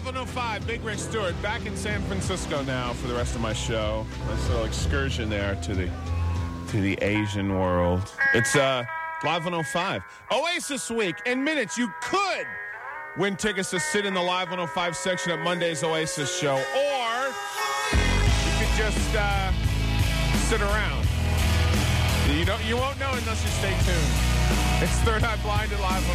105, Big Rick Stewart, back in San Francisco now for the rest of my show. Nice little excursion there to the Asian world. It's Live 105. Oasis Week. In minutes, you could win tickets to sit in the Live 105 section at Monday's Oasis show, or you could just sit around. You won't know unless you stay tuned. It's Third Eye Blind at Live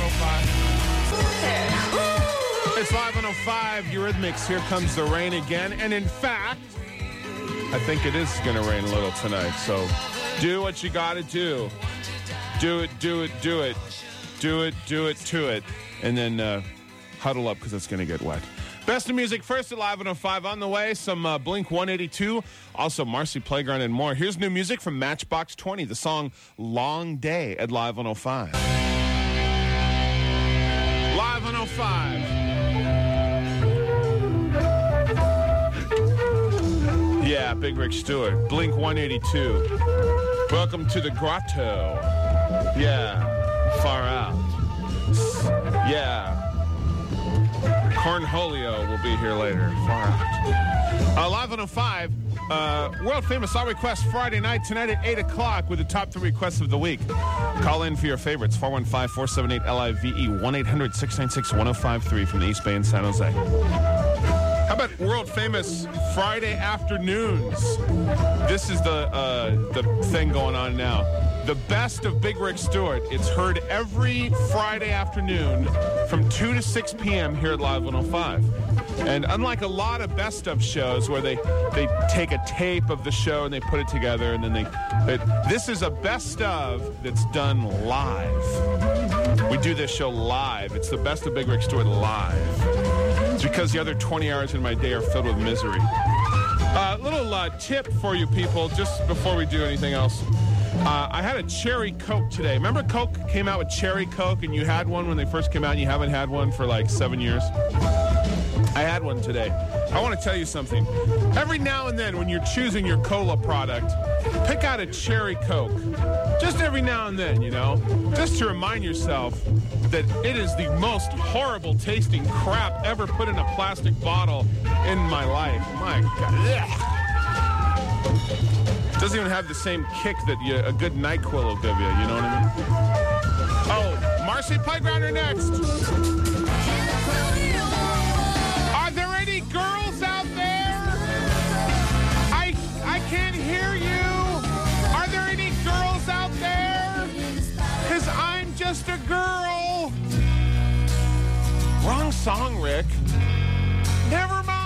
105. It's Live 105, Eurythmics, Here Comes the Rain Again. And in fact, I think it is going to rain a little tonight. So do what you got to do. Do it. Do it to it. And then huddle up because it's going to get wet. Best of music first at Live 105. On the way, some Blink 182, also Marcy Playground and more. Here's new music from Matchbox 20, the song Long Day at Live 105. Live 105. Yeah, Big Rick Stewart, Blink 182. Welcome to the Grotto. Yeah, far out. Yeah. Cornholio will be here later. Far out. Live 105, world famous All Request Friday night tonight at 8 o'clock with the top 3 requests of the week. Call in for your favorites, 415-478-LIVE, 1-800-696-1053 from the East Bay in San Jose. How about world famous Friday afternoons? This is the thing going on now. The best of Big Rick Stewart. It's heard every Friday afternoon from 2 to 6 p.m. here at Live 105. And unlike a lot of best of shows where they take a tape of the show and they put it together and then this is a best of that's done live. We do this show live. It's the best of Big Rick Stewart live. It's because the other 20 hours in my day are filled with misery. Little tip for you people just before we do anything else. I had a cherry Coke today. Remember Coke came out with cherry Coke and you had one when they first came out and you haven't had one for like 7 years? I had one today. I want to tell you something. Every now and then when you're choosing your cola product, pick out a cherry Coke. Just every now and then, just to remind yourself that it is the most horrible tasting crap ever put in a plastic bottle in my life. My God. Ugh. Doesn't even have the same kick that a good NyQuil will give you, you know what I mean? Oh, Marcy Playground next. Are there any girls out there? I can't hear you. Are there any girls out there? Because I'm just a girl. Wrong song, Rick. Never mind.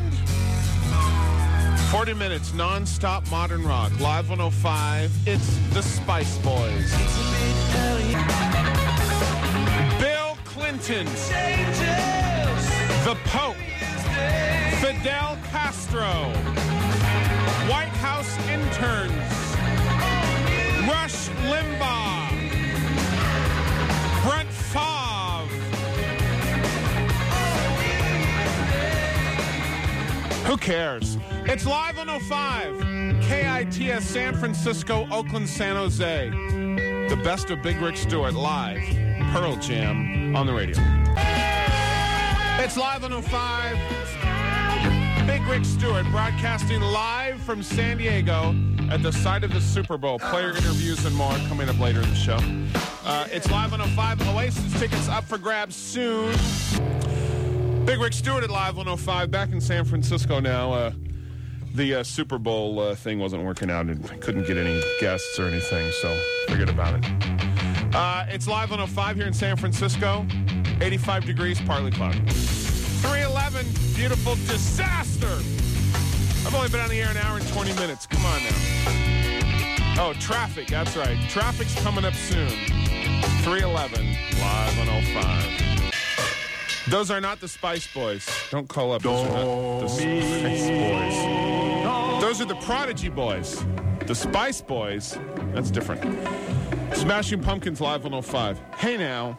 40 minutes, non-stop modern rock. Live 105, it's the Spice Boys. Bill Clinton. The Pope. Fidel Castro. White House interns. Rush Limbaugh. Brent Favre. Who cares? It's Live 105, KITS San Francisco, Oakland, San Jose. The best of Big Rick Stewart live, Pearl Jam on the radio. It's Live 105, Big Rick Stewart broadcasting live from San Diego at the site of the Super Bowl. Player interviews and more coming up later in the show. It's Live 105, Oasis tickets up for grabs soon. Big Rick Stewart at Live 105, back in San Francisco now. The Super Bowl thing wasn't working out and couldn't get any guests or anything, so forget about it. It's Live 105 here in San Francisco. 85 degrees, partly cloudy. 311, beautiful disaster. I've only been on the air an hour and 20 minutes. Come on now. Oh, traffic, that's right. Traffic's coming up soon. 311, Live 105. Those are not the Spice Boys. Don't call up. Those are not the Spice Boys. Those are the Prodigy Boys. The Spice Boys, that's different. Smashing Pumpkins Live 105. Hey now.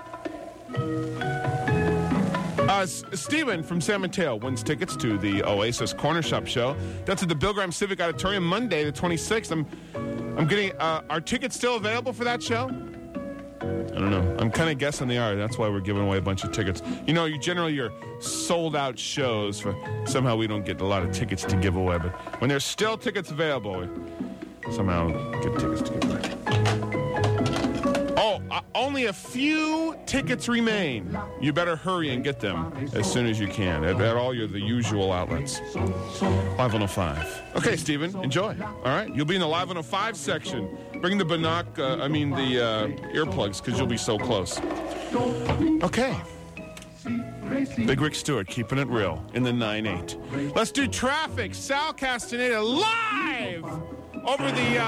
Steven from San Mateo wins tickets to the Oasis Corner Shop show. That's at the Bill Graham Civic Auditorium Monday the 26th. I'm getting, are tickets still available for that show? I don't know. I'm kind of guessing they are. That's why we're giving away a bunch of tickets. You know, you're sold out shows. Somehow we don't get a lot of tickets to give away. But when there's still tickets available, we somehow get tickets to give away. Oh, only a few tickets remain. You better hurry and get them as soon as you can at all the usual outlets. Live 105. Okay, Stephen, enjoy. All right, you'll be in the Live 105 section. Bring the earplugs, because you'll be so close. Okay. Big Rick Stewart keeping it real in the 9-8. Let's do traffic. Sal Castaneda live over the.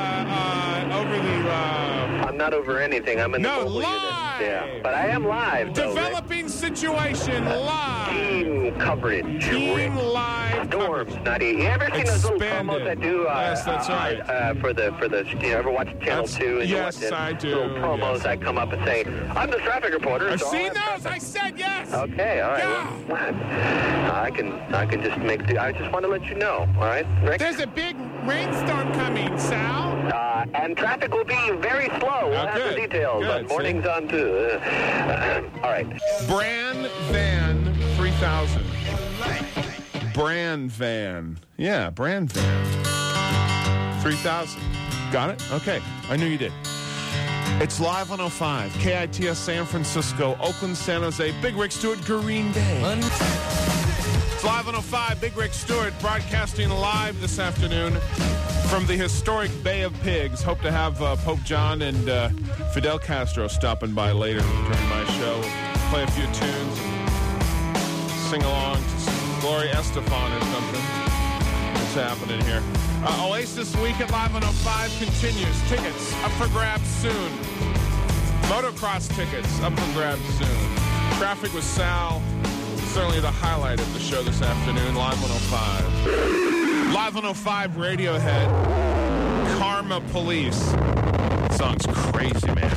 I'm not over anything. I'm in the mobile unit. Yeah, but I am live. Developing situation live. Team coverage. Team live. Storms. Not you ever seen those little promos I do? Yes, that's right. For the you ever watch Channel 2? And yes, I do. Little promos. Yes. I come up and say, I'm the traffic reporter. I've seen those. I said yes. Okay, all right. Yeah. Well, I can just make. I just want to let you know. All right, Rick. There's a big rainstorm coming, Sal. And traffic will be very slow. We'll have the details on Mornings on 2. All right. Brand Van 3000. Brand Van. Yeah, Brand Van 3000. Got it? Okay. I knew you did. It's Live 105. KITS San Francisco, Oakland, San Jose, Big Rick Stewart, Green Day. It's Live 105. Big Rick Stewart broadcasting live this afternoon from the historic Bay of Pigs. Hope to have Pope John and Fidel Castro stopping by later during my show. Play a few tunes, sing along to some Gloria Estefan or something. What's happening here? Oasis Week at Live 105 continues. Tickets up for grabs soon. Motocross tickets up for grabs soon. Traffic with Sal. Certainly the highlight of the show this afternoon. Live 105. Live 105 Radiohead. Karma Police. Song's crazy, man.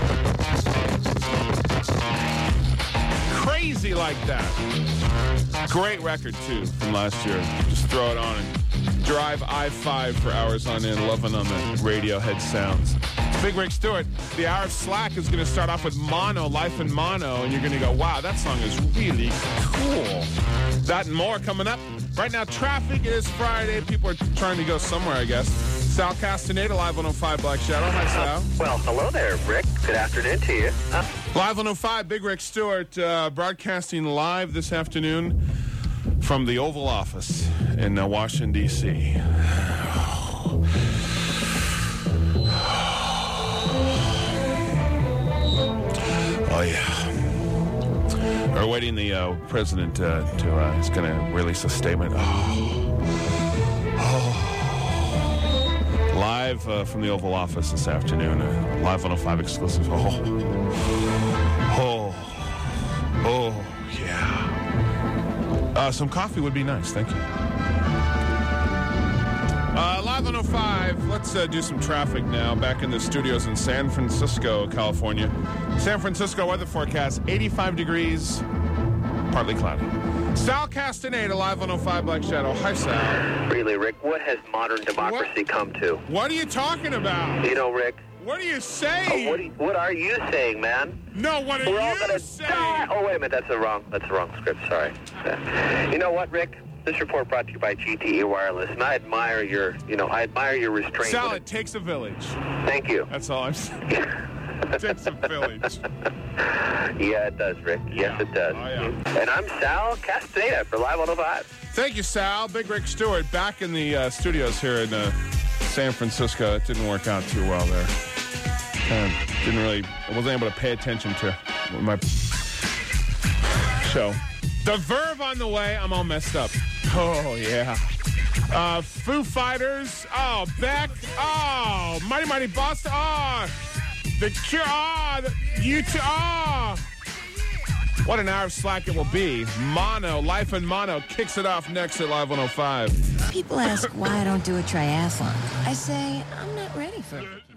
Crazy like that. Great record, too, from last year. Just throw it on and drive I-5 for hours on end, loving on the Radiohead sounds. Big Rick Stewart, the hour of Slack is going to start off with Mono, Life in Mono, and you're going to go, wow, that song is really cool. That and more coming up. Right now, traffic is Friday. People are trying to go somewhere, I guess. Sal Castaneda, Live 105 Black Shadow. Hi, Sal. Well, hello there, Rick. Good afternoon to you. Live 105, Big Rick Stewart, broadcasting live this afternoon from the Oval Office in Washington, D.C. Oh, yeah. We're waiting the president he's going to release a statement. Live from the Oval Office this afternoon. Live 105 exclusive. Yeah. Some coffee would be nice. Thank you. Live 105. Let's do some traffic now. Back in the studios in San Francisco, California. San Francisco weather forecast, 85 degrees, partly cloudy. Sal Castaneda, Live 105 Black Shadow. Hi, Sal. Really, Rick, what has modern democracy come to? What are you talking about? You know, Rick. What are you saying? What are you saying, man? No, what are you saying? Die. Oh, wait a minute. That's the wrong script. Sorry. You know what, Rick? This report brought to you by GTE Wireless, and I admire your restraint. Sal, it takes a village. Thank you. That's all I'm saying. It takes a village. Yeah, it does, Rick. Yes, it does. Oh, yeah. And I'm Sal Castaneda for Live 105. Thank you, Sal. Big Rick Stewart back in the studios here in San Francisco. It didn't work out too well there. I wasn't able to pay attention to my show. The Verve on the way. I'm all messed up. Oh, yeah. Foo Fighters. Oh, Beck. Oh, Mighty Mighty Boston. Oh, The Cure. Oh, U2. Oh. What an hour of Slack it will be. Mono, Life in Mono, kicks it off next at Live 105. People ask why I don't do a triathlon. I say, I'm not ready for it.